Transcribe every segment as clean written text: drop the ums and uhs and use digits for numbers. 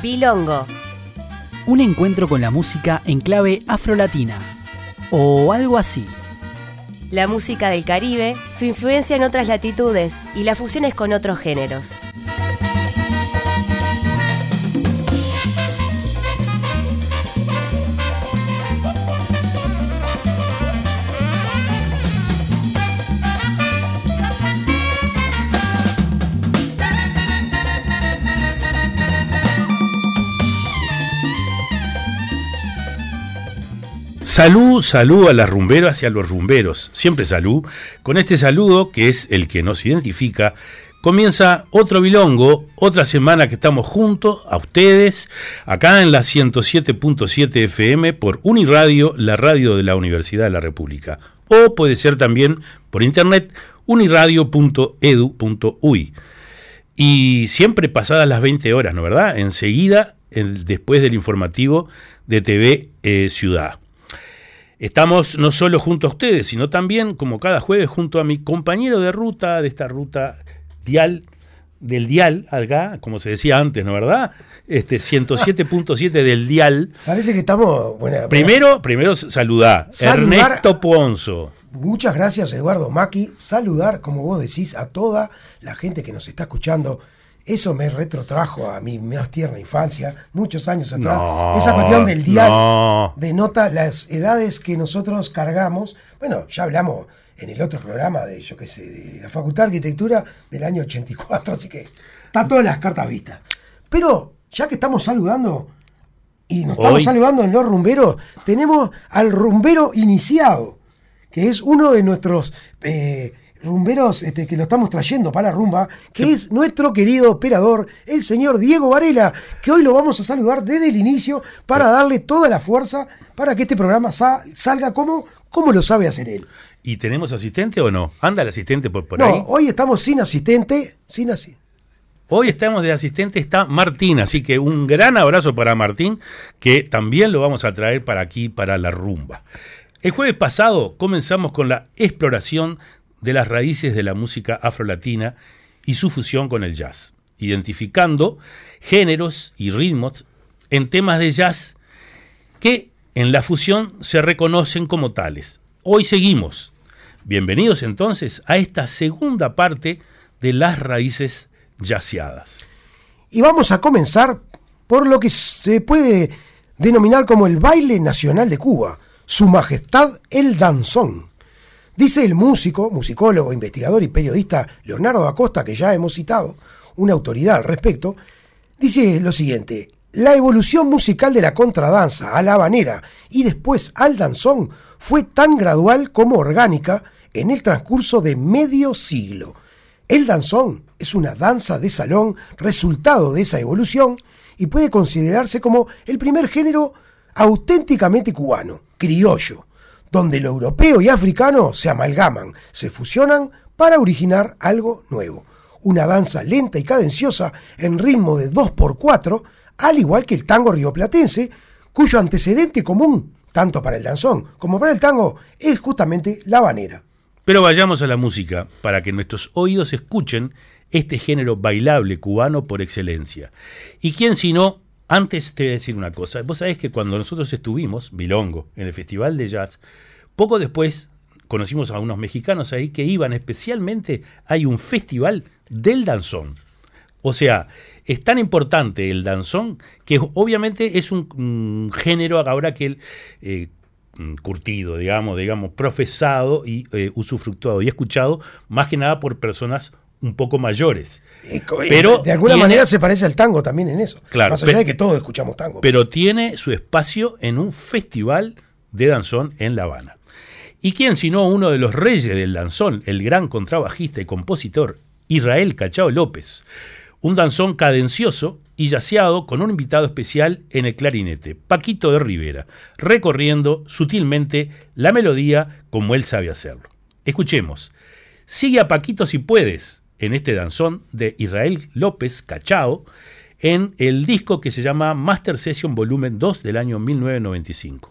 Bilongo. Un encuentro con la música en clave afrolatina. O algo así. La música del Caribe, su influencia en otras latitudes y las fusiones con otros géneros. Salud a las rumberas y a los rumberos, siempre salud. Con este saludo, que es el que nos identifica, comienza otro Bilongo, otra semana que estamos juntos a ustedes, acá en la 107.7 FM por Uniradio, la radio de la Universidad de la República. O puede ser también por internet, uniradio.edu.uy. Y siempre pasadas las 20 horas, ¿no verdad? Enseguida, después del informativo de TV Ciudad. Estamos no solo junto a ustedes, sino también, como cada jueves, junto a mi compañero de ruta, de esta ruta del dial, acá, como se decía antes, ¿no verdad? 107.7 del dial. Parece que estamos... Primero saludar. Ernesto Ponzo. Muchas gracias, Eduardo Maki. Saludar, como vos decís, a toda la gente que nos está escuchando. Eso me retrotrajo a mi más tierna infancia, muchos años atrás. Esa cuestión del dial denota las edades que nosotros cargamos. Bueno, ya hablamos en el otro programa de la Facultad de Arquitectura del año 84, así que está todas las cartas vistas. Pero, ya que estamos saludando, y nos estamos saludando en los rumberos, tenemos al rumbero iniciado, que es uno de nuestros... rumberos que lo estamos trayendo para la rumba, que es nuestro querido operador, el señor Diego Varela, que hoy lo vamos a saludar desde el inicio para darle toda la fuerza para que este programa salga como lo sabe hacer él. ¿Y tenemos asistente o no? ¿Anda el asistente por ahí? No, hoy estamos sin asistente, Hoy estamos de asistente, está Martín, así que un gran abrazo para Martín, que también lo vamos a traer para aquí, para la rumba. El jueves pasado comenzamos con la exploración de las raíces de la música afrolatina y su fusión con el jazz, identificando géneros y ritmos en temas de jazz que en la fusión se reconocen como tales. Hoy seguimos. Bienvenidos entonces a esta segunda parte de las raíces jazzeadas. Y vamos a comenzar por lo que se puede denominar como el baile nacional de Cuba, Su Majestad el Danzón. Dice el musicólogo, investigador y periodista Leonardo Acosta, que ya hemos citado, una autoridad al respecto, dice lo siguiente: la evolución musical de la contradanza a la habanera y después al danzón fue tan gradual como orgánica en el transcurso de medio siglo. El danzón es una danza de salón resultado de esa evolución y puede considerarse como el primer género auténticamente cubano, criollo, donde lo europeo y africano se amalgaman, se fusionan para originar algo nuevo. Una danza lenta y cadenciosa en ritmo de 2x4, al igual que el tango rioplatense, cuyo antecedente común, tanto para el danzón como para el tango, es justamente la habanera. Pero vayamos a la música, para que nuestros oídos escuchen este género bailable cubano por excelencia. ¿Y quién si no? Antes te voy a decir una cosa. Vos sabés que cuando nosotros estuvimos, Bilongo, en el Festival de Jazz, poco después conocimos a unos mexicanos ahí que iban especialmente, hay un festival del danzón. O sea, es tan importante el danzón que obviamente es un género ahora que curtido, digamos, profesado y usufructuado y escuchado más que nada por personas un poco mayores. Pero de alguna manera se parece al tango también en eso. Claro, más allá de que todos escuchamos tango. Pero tiene su espacio en un festival de danzón en La Habana. ¿Y quién sino uno de los reyes del danzón, el gran contrabajista y compositor Israel Cachao López? Un danzón cadencioso y jazzeado con un invitado especial en el clarinete, Paquito de Rivera, recorriendo sutilmente la melodía como él sabe hacerlo. Escuchemos. Sigue a Paquito si puedes, en este danzón de Israel López Cachao, en el disco que se llama Master Session Volumen 2 del año 1995.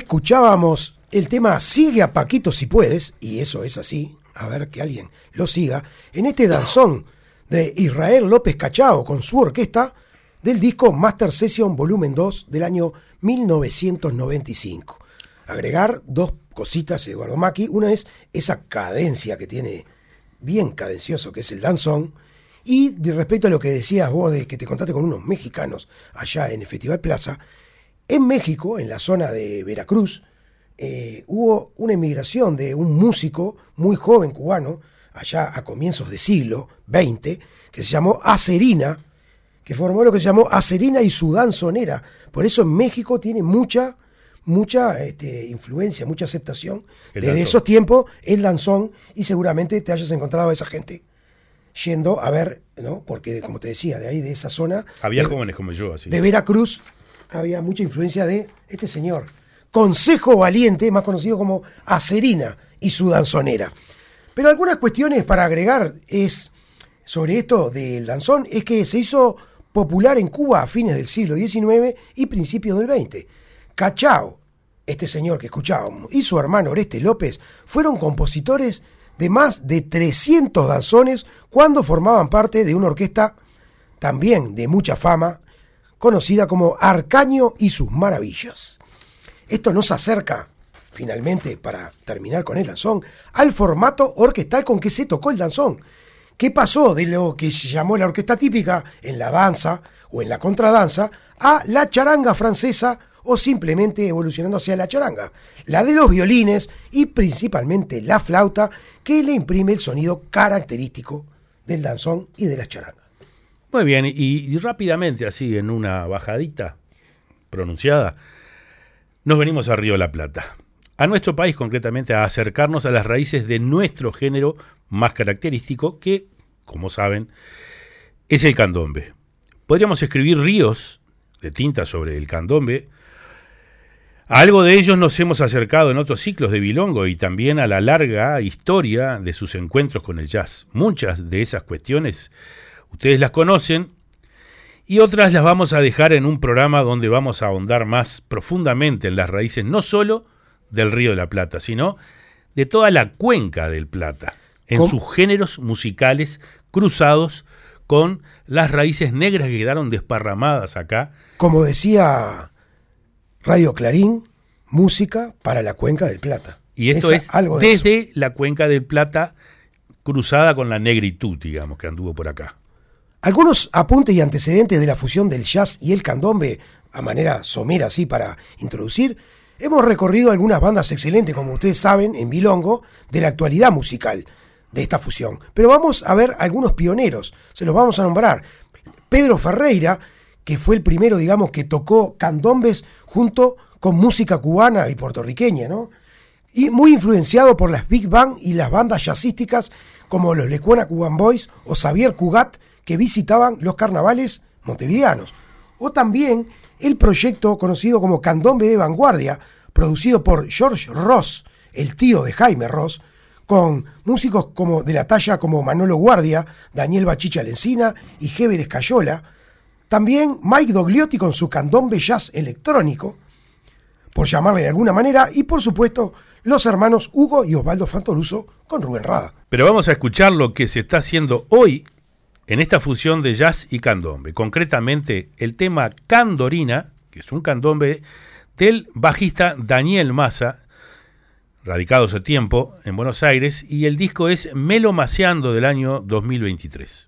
escuchábamos el tema Sigue a Paquito si puedes, y eso es así, a ver que alguien lo siga, en este danzón de Israel López Cachao con su orquesta del disco Master Session Volumen 2 del año 1995. Agregar dos cositas, Eduardo Maki. Una es esa cadencia que tiene, bien cadencioso, que es el danzón. Y respecto a lo que decías vos de que te contaste con unos mexicanos allá en el Festival Plaza, en México, en la zona de Veracruz, hubo una emigración de un músico muy joven cubano, allá a comienzos del siglo XX, que se llamó Acerina, que formó lo que se llamó Acerina y su danzonera. Por eso en México tiene mucha influencia, mucha aceptación desde esos tiempos el danzón, y seguramente te hayas encontrado a esa gente yendo a ver, ¿no? Porque como te decía, de ahí, de esa zona, había jóvenes como yo, así. De Veracruz, había mucha influencia de este señor, Consejo Valiente, más conocido como Acerina y su danzonera. Pero algunas cuestiones para agregar es sobre esto del danzón, es que se hizo popular en Cuba a fines del siglo XIX y principios del XX. Cachao, este señor que escuchábamos, y su hermano Oreste López fueron compositores de más de 300 danzones cuando formaban parte de una orquesta también de mucha fama, conocida como Arcaño y sus Maravillas. Esto nos acerca, finalmente, para terminar con el danzón, al formato orquestal con que se tocó el danzón. ¿Qué pasó de lo que se llamó la orquesta típica en la danza o en la contradanza a la charanga francesa, o simplemente evolucionando hacia la charanga, la de los violines y principalmente la flauta, que le imprime el sonido característico del danzón y de las charangas? Muy bien, y rápidamente, así en una bajadita pronunciada, nos venimos a Río de la Plata, a nuestro país concretamente, a acercarnos a las raíces de nuestro género más característico, que, como saben, es el candombe. Podríamos escribir ríos de tinta sobre el candombe. A algo de ellos nos hemos acercado en otros ciclos de Bilongo y también a la larga historia de sus encuentros con el jazz. Muchas de esas cuestiones ustedes las conocen y otras las vamos a dejar en un programa donde vamos a ahondar más profundamente en las raíces no solo del Río de la Plata, sino de toda la cuenca del Plata, en sus géneros musicales cruzados con las raíces negras que quedaron desparramadas acá. Como decía Radio Clarín, música para la cuenca del Plata. Y esto es algo desde eso, la cuenca del Plata cruzada con la negritud, digamos, que anduvo por acá. Algunos apuntes y antecedentes de la fusión del jazz y el candombe, a manera somera así para introducir. Hemos recorrido algunas bandas excelentes, como ustedes saben, en Bilongo, de la actualidad musical de esta fusión. Pero vamos a ver algunos pioneros, se los vamos a nombrar. Pedro Ferreira, que fue el primero, digamos, que tocó candombes junto con música cubana y puertorriqueña, ¿no? Y muy influenciado por las big band y las bandas jazzísticas como los Lecuona Cuban Boys o Xavier Cugat, que visitaban los carnavales montevideanos. O también el proyecto conocido como Candombe de Vanguardia, producido por George Ross, el tío de Jaime Ross, con músicos como de la talla como Manolo Guardia, Daniel Bachicha Lencina y Heber Escayola. También Mike Dogliotti con su candombe jazz electrónico, por llamarle de alguna manera, y por supuesto los hermanos Hugo y Osvaldo Fantoruso con Rubén Rada. Pero vamos a escuchar lo que se está haciendo hoy en esta fusión de jazz y candombe, concretamente el tema Candorina, que es un candombe del bajista Daniel Massa, radicado hace tiempo en Buenos Aires, y el disco es Melomaseando del año 2023.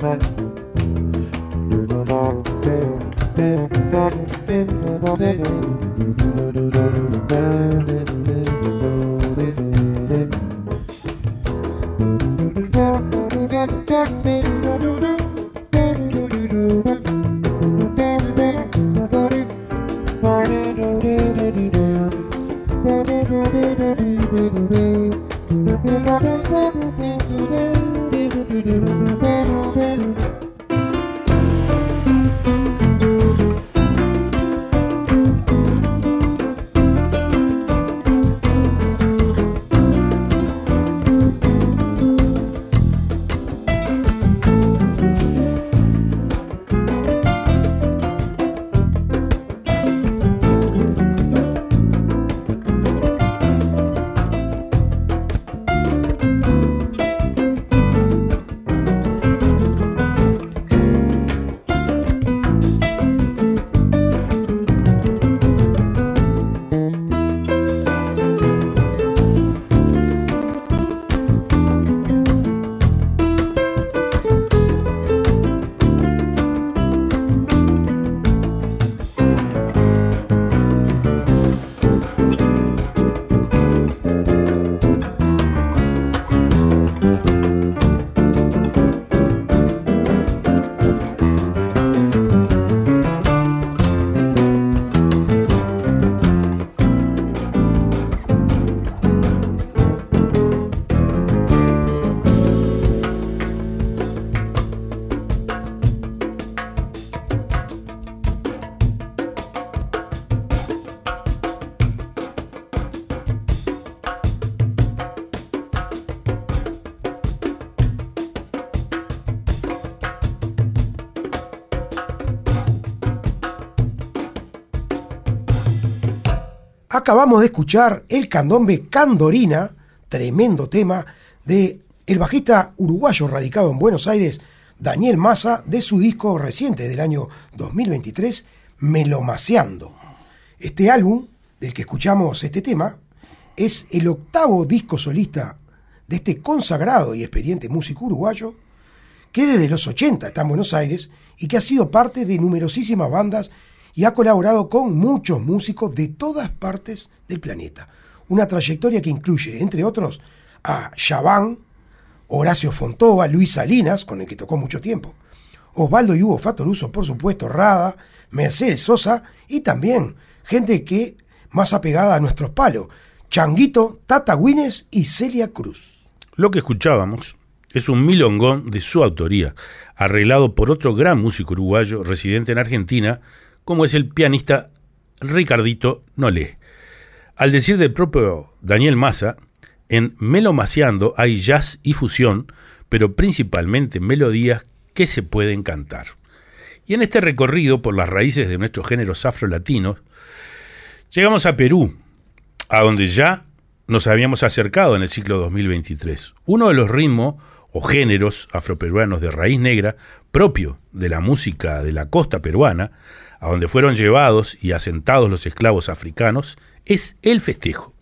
Acabamos de escuchar el candombe Candorina, tremendo tema de el bajista uruguayo radicado en Buenos Aires, Daniel Massa, de su disco reciente del año 2023, Melomaseando. Este álbum, del que escuchamos este tema, es el octavo disco solista de este consagrado y experiente músico uruguayo, que desde los 80 está en Buenos Aires y que ha sido parte de numerosísimas bandas y ha colaborado con muchos músicos de todas partes del planeta. Una trayectoria que incluye, entre otros, a Chaván, Horacio Fontova, Luis Salinas, con el que tocó mucho tiempo, Osvaldo y Hugo Fattoruso, por supuesto, Rada, Mercedes Sosa y también gente que más apegada a nuestros palos, Changuito, Tata Güines y Celia Cruz. Lo que escuchábamos es un milongón de su autoría, arreglado por otro gran músico uruguayo residente en Argentina, como es el pianista Ricardito Nolé. Al decir del propio Daniel Massa, en Melomaseando hay jazz y fusión, pero principalmente melodías que se pueden cantar. Y en este recorrido por las raíces de nuestros géneros afrolatinos, llegamos a Perú, a donde ya nos habíamos acercado en el ciclo 2023. Uno de los ritmos o géneros afroperuanos de raíz negra, propio de la música de la costa peruana, a donde fueron llevados y asentados los esclavos africanos, es el festejo.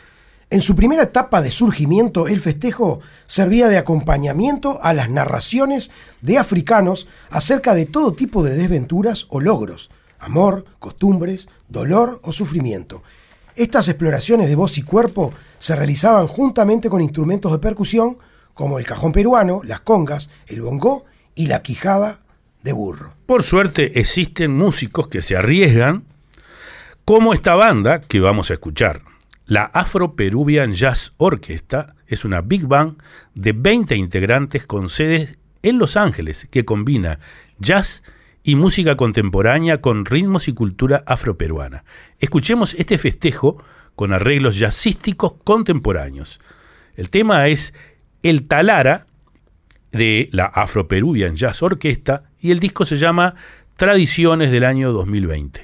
En su primera etapa de surgimiento, el festejo servía de acompañamiento a las narraciones de africanos acerca de todo tipo de desventuras o logros, amor, costumbres, dolor o sufrimiento. Estas exploraciones de voz y cuerpo se realizaban juntamente con instrumentos de percusión como el cajón peruano, las congas, el bongó y la quijada de burro. Por suerte existen músicos que se arriesgan, como esta banda que vamos a escuchar. La Afro-Peruvian Jazz Orchestra es una big band de 20 integrantes con sedes en Los Ángeles que combina jazz y música contemporánea con ritmos y cultura afroperuana. Escuchemos este festejo con arreglos jazzísticos contemporáneos. El tema es El Talara de la Afro-Peruvian Jazz Orchestra y el disco se llama Tradiciones del año 2020.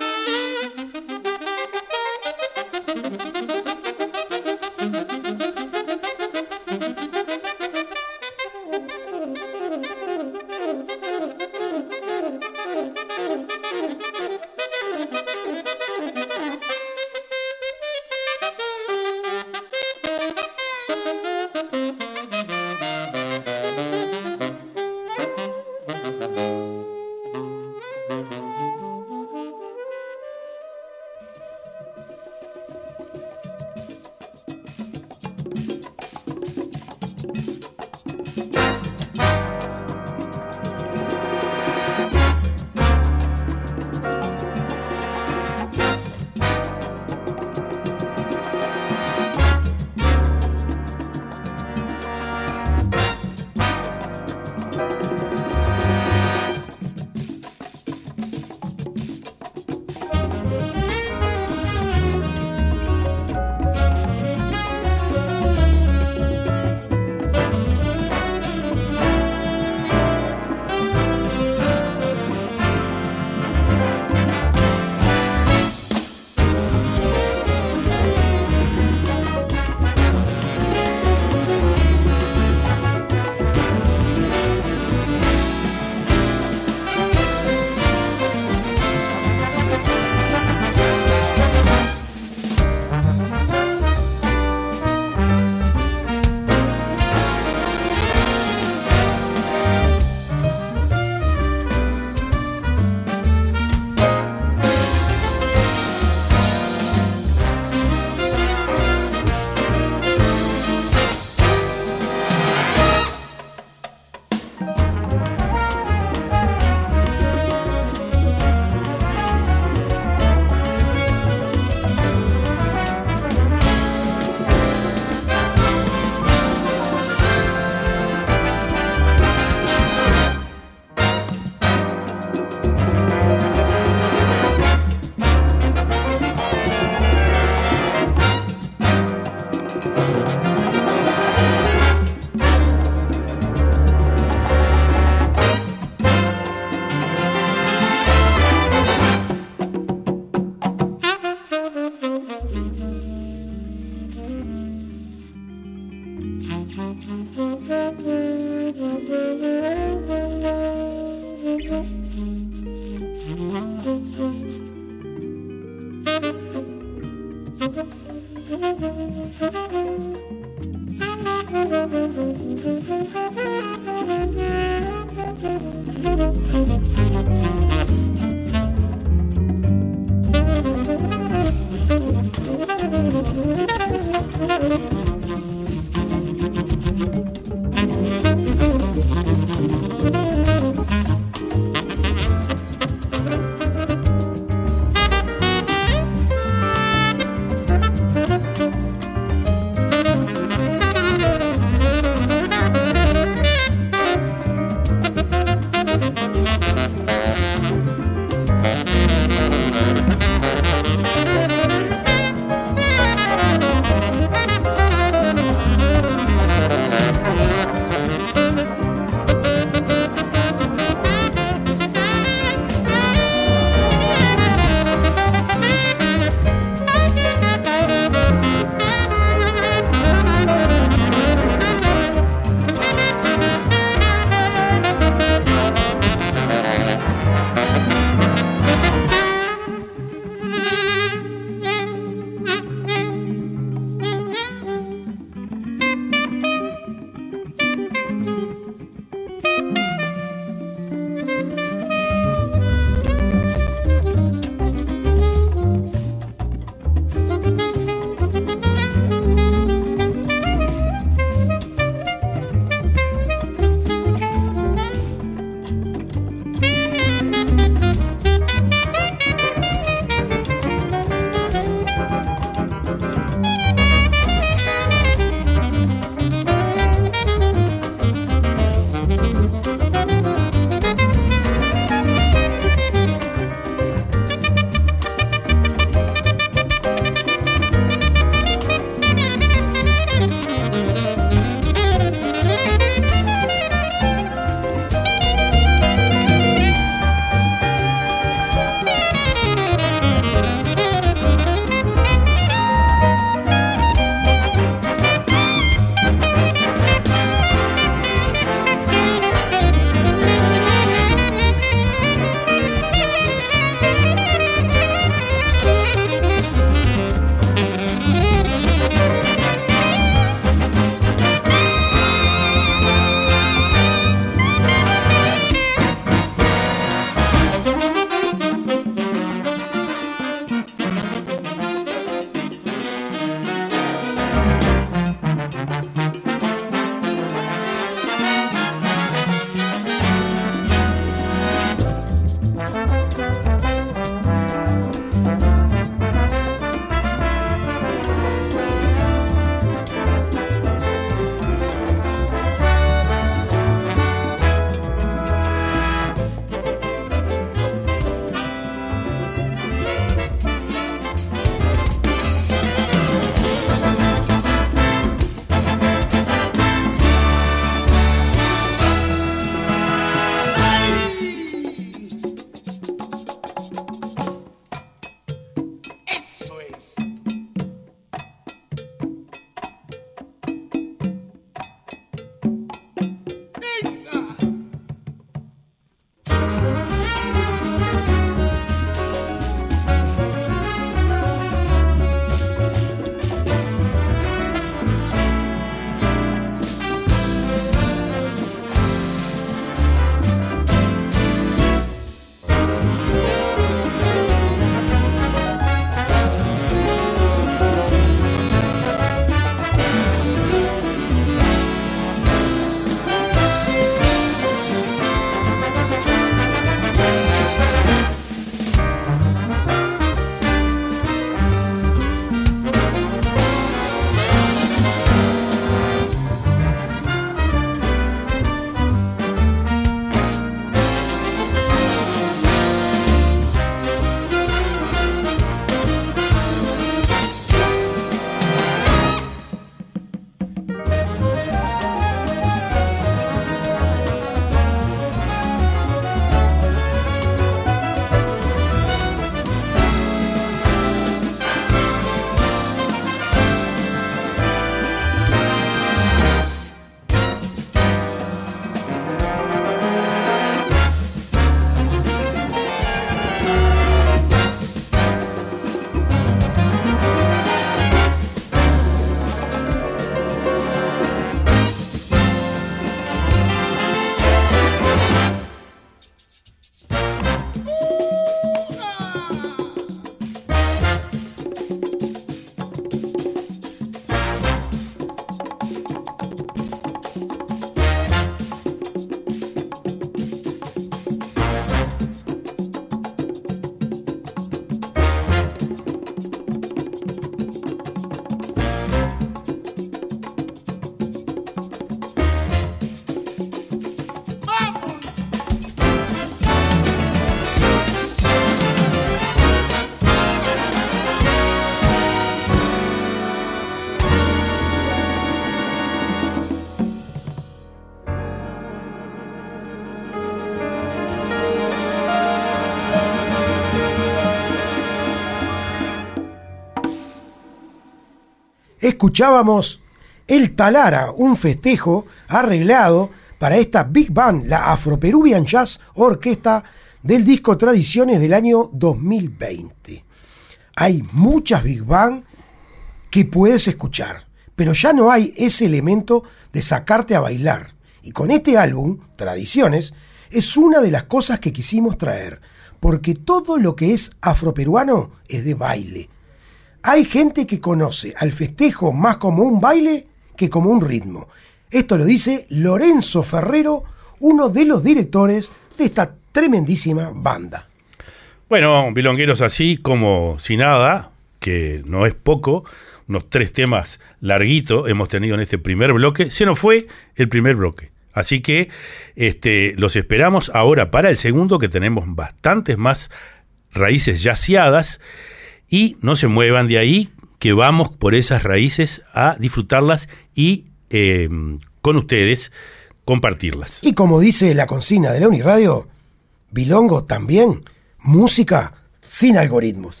escuchábamos el Talara, un festejo arreglado para esta Big Band, la Afro-Peruvian Jazz Orquesta del disco Tradiciones del año 2020. Hay muchas Big Band que puedes escuchar, pero ya no hay ese elemento de sacarte a bailar. Y con este álbum, Tradiciones, es una de las cosas que quisimos traer, porque todo lo que es afroperuano es de baile. Hay gente que conoce al festejo más como un baile que como un ritmo. Esto lo dice Lorenzo Ferrero, uno de los directores de esta tremendísima banda. Bueno, bilongueros, así como Si Nada, que no es poco, unos 3 temas larguitos hemos tenido en este primer bloque. Se nos fue el primer bloque. Así que los esperamos ahora para el segundo, que tenemos bastantes más raíces yaceadas. Y no se muevan de ahí, que vamos por esas raíces a disfrutarlas y con ustedes compartirlas. Y como dice la consigna de la Uniradio, bilongo también, música sin algoritmos.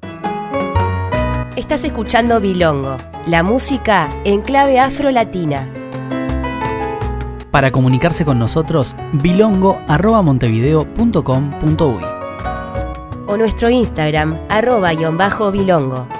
Estás escuchando Bilongo, la música en clave afro-latina. Para comunicarse con nosotros, bilongo@montevideo.com.uy O nuestro Instagram, @bilongo.